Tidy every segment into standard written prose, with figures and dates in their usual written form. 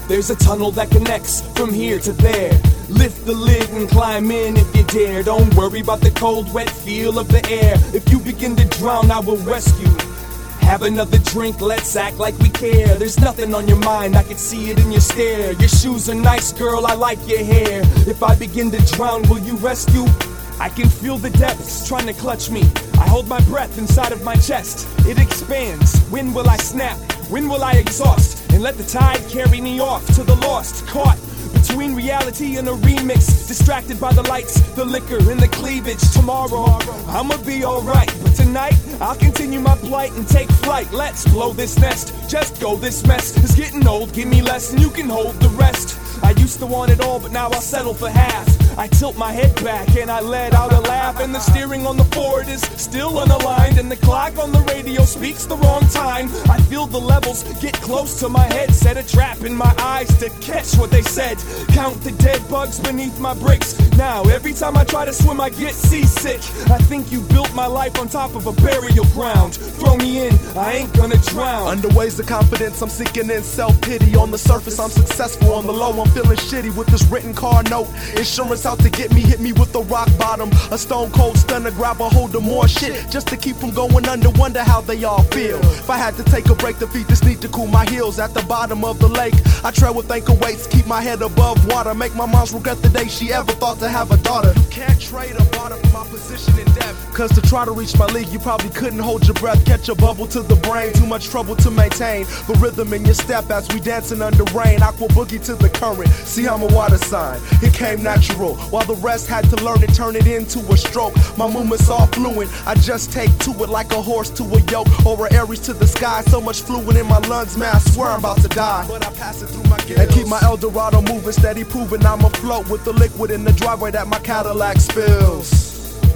There's a tunnel that connects from here to there. Lift the lid and climb in if you dare. Don't worry about the cold, wet feel of the air. If you begin to drown, I will rescue. Have another drink, let's act like we care. There's nothing on your mind, I can see it in your stare. Your shoes are nice, girl, I like your hair. If I begin to drown, will you rescue? I can feel the depths trying to clutch me. I hold my breath inside of my chest. It expands. When will I snap? When will I exhaust? And let the tide carry me off to the lost. Caught between reality and a remix. Distracted by the lights, the liquor, and the cleavage. Tomorrow, I'ma be alright. But tonight, I'll continue my plight and take flight. Let's blow this nest. Just go, this mess is getting old. Give me less and you can hold the rest. I used to want it all, but now I'll settle for half. I tilt my head back and I let out a laugh. And the steering on the Ford is still unaligned. And the clock on the radio speaks the wrong time. I feel the levels get close to my head. Set a trap in my eyes to catch what they said. Count the dead bugs beneath my bricks. Now every time I try to swim I get seasick. I think you built my life on top of a burial ground. Throw me in, I ain't gonna drown. Underways of confidence, I'm sinking in self-pity. On the surface I'm successful, on the low I'm feeling shitty. With this written car note, insurance out to get me, hit me with the rock bottom. A stone cold stunner, grab a hold of more shit just to keep from going under, wonder how they all feel. If I had to take a break to feed this need to cool my heels at the bottom of the lake, I tread with anchor weights, keep my head above water, make my mom's regret the day she ever thought to have a daughter. You can't trade a water for my position in depth, cause to try to reach my league you probably couldn't hold your breath. Catch a bubble to the brain, too much trouble to maintain the rhythm in your step as we dancing under rain. Aqua boogie to the current, see I'm a water sign, it came natural, while the rest had to learn it, turn it into a stroke. My movements all fluent, I just take to it like a horse to a yoke, or an Aries to the sky. So much fluid in my lungs, man, I swear I'm about to die. But I pass it through my gills and keep my Eldorado moving, steady proving I'm afloat with the liquid in the driveway that my Cadillac spills.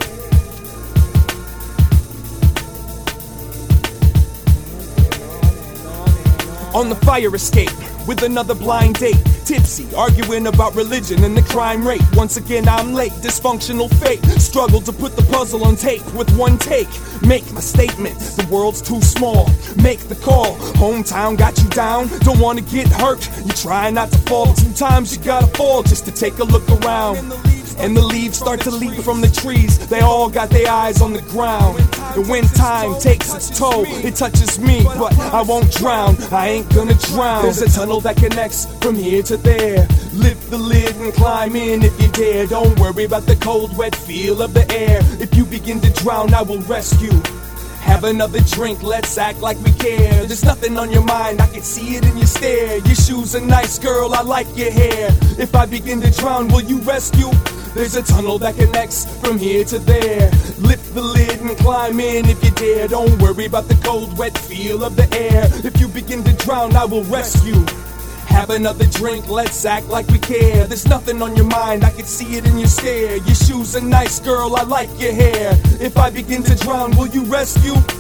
On the fire escape with another blind date, tipsy, arguing about religion and the crime rate. Once again I'm late, dysfunctional fate. Struggle to put the puzzle on tape with one take. Make my statement, the world's too small. Make the call, hometown got you down. Don't wanna get hurt, you try not to fall. Sometimes you gotta fall just to take a look around. And the leaves start to leap from the trees. They all got their eyes on the ground. And when time takes its toll, it touches me, but I won't drown, I ain't gonna drown. There's a tunnel that connects from here to there. Lift the lid and climb in if you dare. Don't worry about the cold, wet feel of the air. If you begin to drown, I will rescue. Have another drink, let's act like we care. There's nothing on your mind, I can see it in your stare. Your shoes are nice, girl, I like your hair. If I begin to drown, will you rescue? There's a tunnel that connects from here to there. Lift the lid and climb in if you dare. Don't worry about the cold, wet feel of the air. If you begin to drown, I will rescue. Have another drink, let's act like we care. There's nothing on your mind, I can see it in your stare. Your shoes are nice, girl, I like your hair. If I begin to drown, will you rescue?